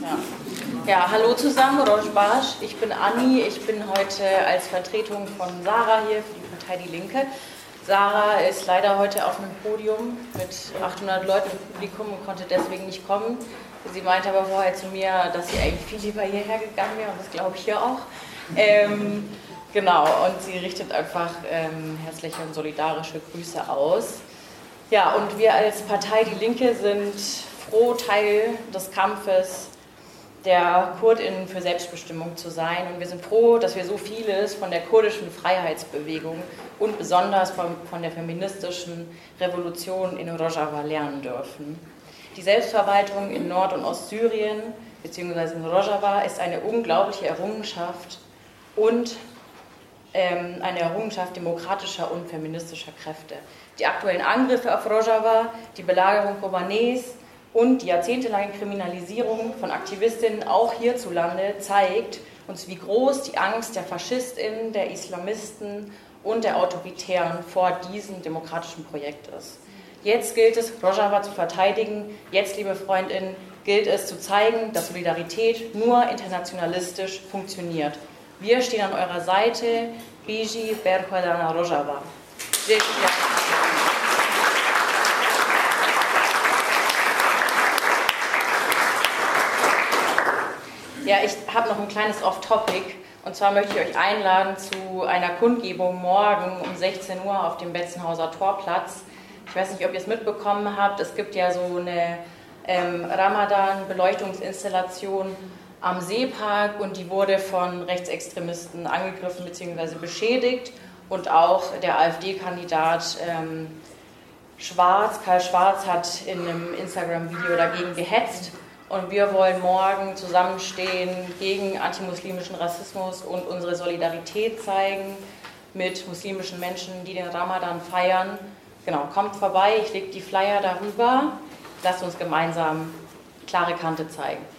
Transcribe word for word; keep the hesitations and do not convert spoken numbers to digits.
Ja. Ja, hallo zusammen, Rojbash. Ich bin Anni. Ich bin heute als Vertretung von Sarah hier für die Partei Die Linke. Sarah ist leider heute auf einem Podium mit achthundert Leuten im Publikum und konnte deswegen nicht kommen. Sie meinte aber vorher zu mir, dass sie eigentlich viel lieber hierher gegangen wäre und das glaube ich hier auch. Ähm, genau, und sie richtet einfach ähm, herzliche und solidarische Grüße aus. Ja, und wir als Partei Die Linke sind froh, Teil des Kampfes der KurdInnen für Selbstbestimmung zu sein. Und wir sind froh, dass wir so vieles von der kurdischen Freiheitsbewegung und besonders von, von der feministischen Revolution in Rojava lernen dürfen. Die Selbstverwaltung in Nord- und Ostsyrien bzw. in Rojava ist eine unglaubliche Errungenschaft und ähm, eine Errungenschaft demokratischer und feministischer Kräfte. Die aktuellen Angriffe auf Rojava, die Belagerung Kobanes und die jahrzehntelange Kriminalisierung von Aktivistinnen auch hierzulande zeigt uns, wie groß die Angst der FaschistInnen, der Islamisten und der Autoritären vor diesem demokratischen Projekt ist. Jetzt gilt es, Rojava zu verteidigen. Jetzt, liebe FreundInnen, gilt es zu zeigen, dass Solidarität nur internationalistisch funktioniert. Wir stehen an eurer Seite. Biji Berhodana Rojava. Ja, ich habe noch ein kleines Off-Topic. Und zwar möchte ich euch einladen zu einer Kundgebung morgen um sechzehn Uhr auf dem Betzenhauser Torplatz. Ich weiß nicht, ob ihr es mitbekommen habt. Es gibt ja so eine ähm, Ramadan-Beleuchtungsinstallation am Seepark und die wurde von Rechtsextremisten angegriffen bzw. beschädigt. Und auch der AfD-Kandidat ähm, Schwarz, Karl Schwarz, hat in einem Instagram-Video dagegen gehetzt. Und wir wollen morgen zusammenstehen gegen antimuslimischen Rassismus und unsere Solidarität zeigen mit muslimischen Menschen, die den Ramadan feiern. Genau, kommt vorbei, ich lege die Flyer darüber. Lasst uns gemeinsam klare Kante zeigen.